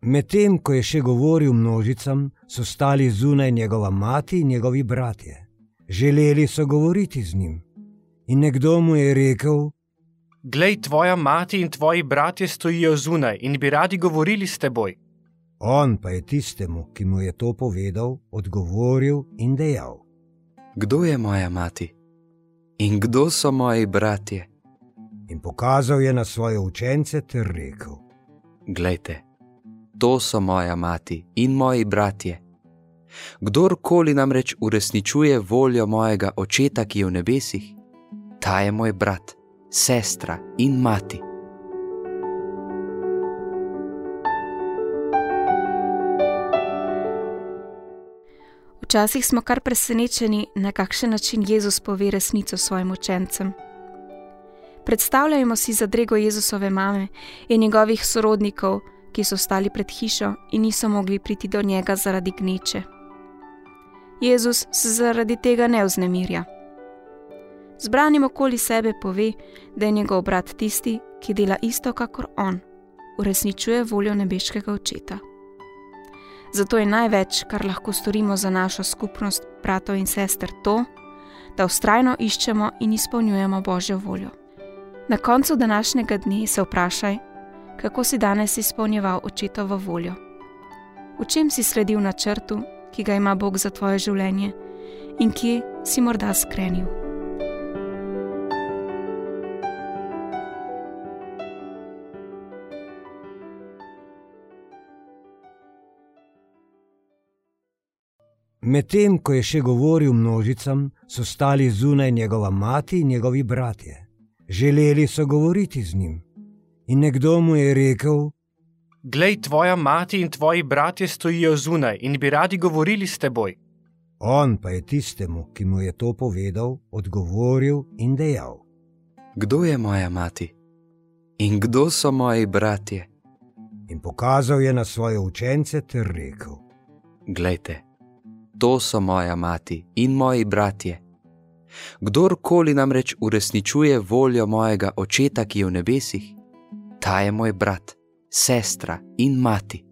Medtem, ko je še govoril množicam, so stali zunaj njegova mati in njegovi bratje. Želeli so govoriti z njim. In nekdo mu je rekel: Glej, tvoja mati in tvoji bratje stojijo zunaj in bi radi govorili s teboj. On pa je tistemu, ki mu je to povedal, odgovoril in dejal: Kdo je moja mati? In kdo so moji bratje? In pokazal je na svoje učence ter rekel: Glejte, to so moja mati in moji bratje. Kdorkoli namreč uresničuje voljo mojega Očeta, ki je v nebesih, ta je moj brat, sestra in mati. Včasih smo kar presenečeni, na kakšen način Jezus pove resnico svojim učencem. Predstavljajmo si zadrego Jezusove mame in njegovih sorodnikov, ki so stali pred hišo in niso mogli priti do njega zaradi gneče. Jezus se zaradi tega ne vznemirja. Zbranim okoli sebe pove, da je njegov brat tisti, ki dela isto kakor on, uresničuje voljo nebeškega Očeta. Zato je največ, kar lahko storimo za našo skupnost bratov in sester, to, da vztrajno iščemo in izpolnjujemo Božjo voljo. Na koncu današnjega dne se vprašaj, kako si danes izpolnjeval Očetovo voljo. V čem si sledil načrtu, ki ga ima Bog za tvoje življenje, in kje si morda skrenil. Medtem, ko je še govoril množicam, so stali zunaj njegova mati in njegovi bratje. Želeli so govoriti z njim. In nekdo mu je rekel: Glej, tvoja mati in tvoji bratje stojijo zunaj in bi radi govorili s teboj. On pa je tistemu, ki mu je to povedal, odgovoril in dejal: Kdo je moja mati? In kdo so moji bratje? In pokazal je na svoje učence ter rekel: Glejte, to so moja mati in moji bratje. Kdorkoli namreč uresničuje voljo mojega Očeta, ki je v nebesih, ta je moj brat, sestra in mati.